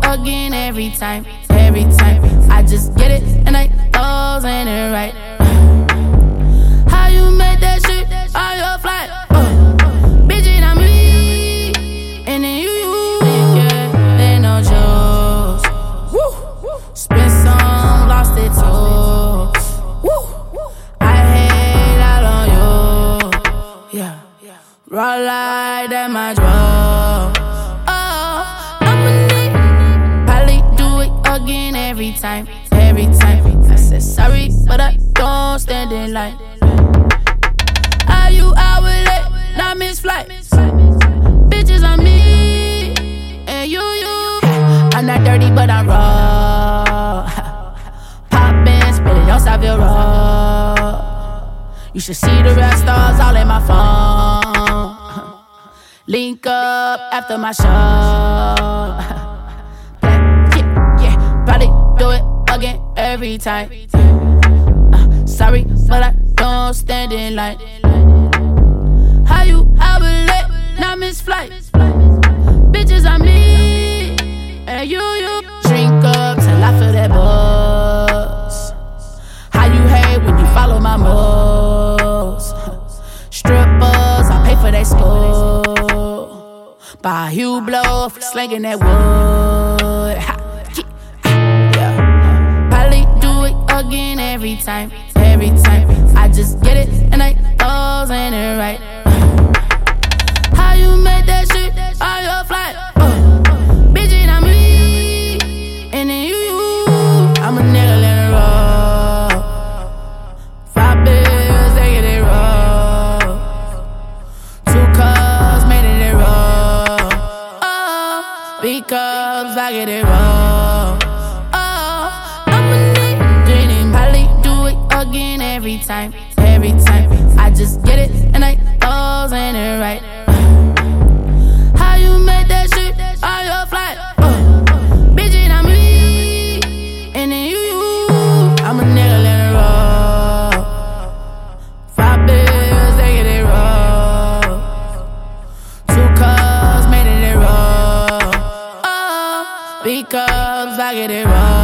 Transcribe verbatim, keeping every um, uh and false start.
again every time, every time. I just get it and I goes in it right. How you made that shit on your flight? Uh, bitch, it on me, and then you, you, yeah, they no jokes. Woo, spent some, lost it too. Woo, I hate all on you, yeah. Raw like that my drug. Oh, I'ma need, probably do it again every time, every time. I said sorry, but I don't stand in line. Are you out with it? Not miss flight. Bitches on me, and you, you. I'm not dirty, but I'm raw. Poppin', spit it on Savile Row. You should see the rap stars all in my phone. Link up after my show. Yeah, yeah, probably do it again every time. Uh, sorry, but I don't stand in line. How you out late, not miss flight? Bitches on me, and you, you. Drink up till I feel that buzz. How you hate when you follow my moves? Strippers, I pay for their school. Buy you blow for slinging that wood. Yeah. Probably do it again every time, every time. I just get it and I goes in it right. How you made that shit on your flight? Uh, bitch, it on me, and then you, you. I'm a nigga, let it roll. Five bills, they get it roll. Two cars, made it it roll. Oh, because I get it roll. Oh, I'm a nigga, probably do it again every time, every time. I just get it and I goes in it right. How you made that shit on your flight? Uh, bitch, it on me, and then you, you. I'm a nigga, let it roll. Five bills, they get it roll. Two cars, made it it roll. Oh, because I get it roll.